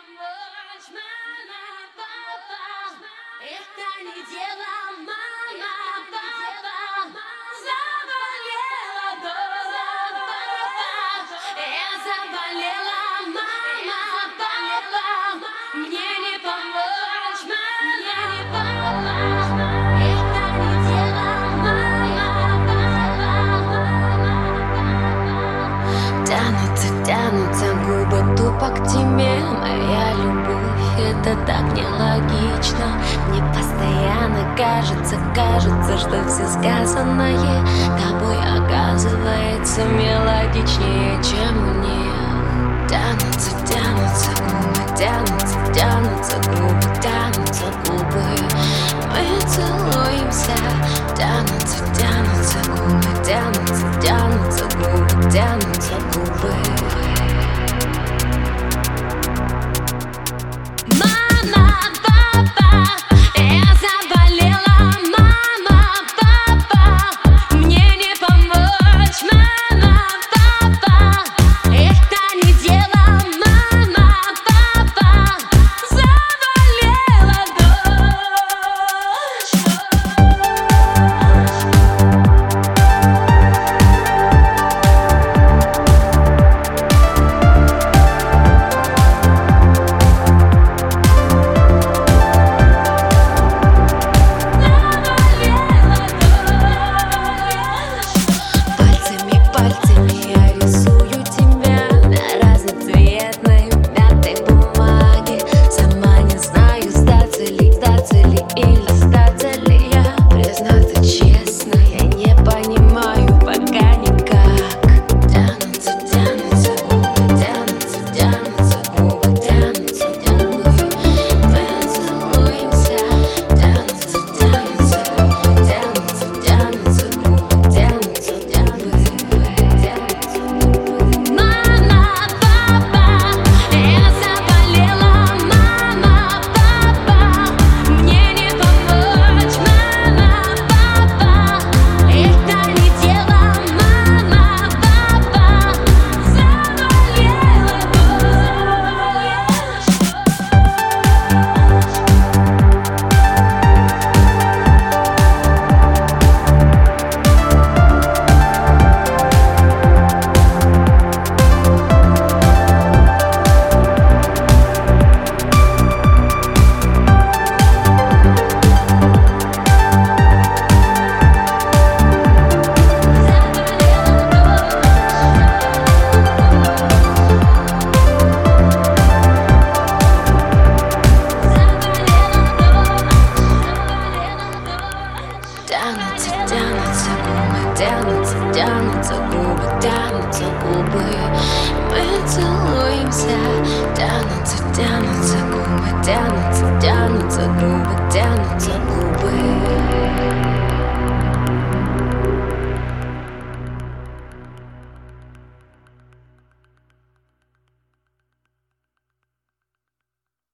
помочь, мама, папа. Это не дело, мама, папа. Заболела дома, папа. Я заболела, мама, папа. Мне не помочь, мама, папа. Это не дело, мама, папа. Тянутся губы тупо к тебе. Моя любовь, это так нелогично. Мне постоянно кажется, что все сказанное тобой оказывается мелодичнее, чем у них. Тянутся губы, мы целуемся. Тянутся губы. Мама, папа, я заболела, мама, папа. Мне не помочь, мама, папа. Это не дело, мама, папа. Заболела дочь. Пальцами я рисую тебя на разноцветной мятой бумаге. Сама не знаю, сдаться ли или сдаться ли я. Признаться честно, я не понимаю пока никак. Тянутся губы. Мы целуемся. Тянутся губы. Мама, папа, я заболела, мама, папа. Мне не помочь, мама, папа. Это не дело, мама, папа. Заболела дочь. Тянутся губы, мы целуемся. Тянутся губы.